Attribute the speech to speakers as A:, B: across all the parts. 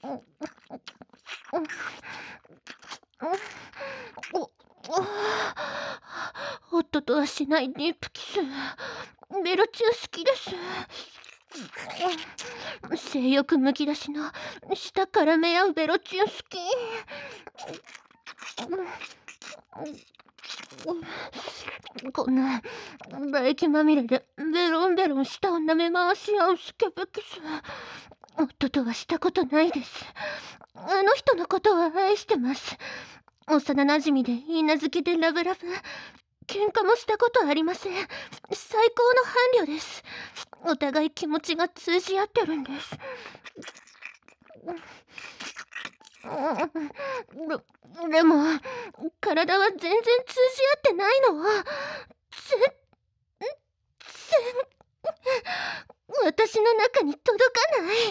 A: 夫とはしないディープキス。ベロチュー好きです。性欲むき出しの舌絡め合うベロチュー好き。こんな唾液まみれでベロンベロン舌を舐め回し合うスケベキス、夫とはしたことないです。あの人のことは愛してます。幼なじみで許嫁でラブラブ。喧嘩もしたことありません。最高の伴侶です。お互い気持ちが通じ合ってるんです。でも体は全然通じ合ってないの。全然私の中に届かない。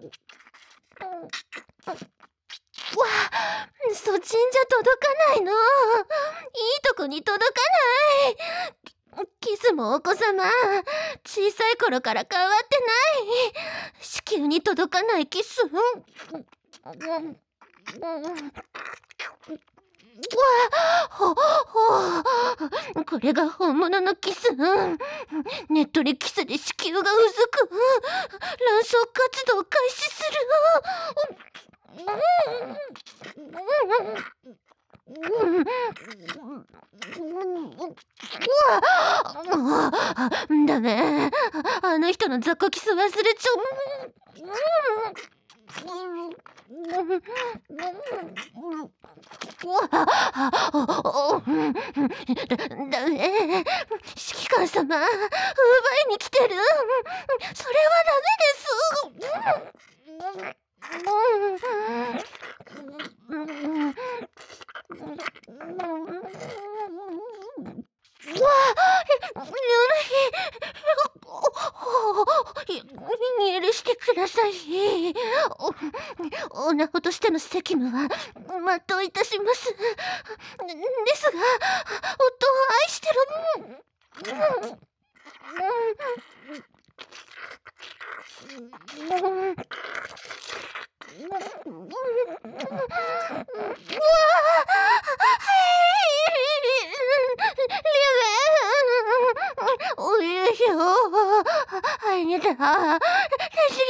A: わあ、そっちんじゃ届かないの。いいとこに届かない。キスもお子様、小さい頃から変わってない。子宮に届かないキス。これが本物のキス。ねっとりキスで子宮がうずく。卵巣活動開始する。ダメ。あの人の雑魚キス忘れちゃう。ダメ。指揮官様、奪いに来てる。それはダメです。許してください。女子としての責務は全ういたします。ですが、夫を愛してる。おいしょ。愛にだ。走り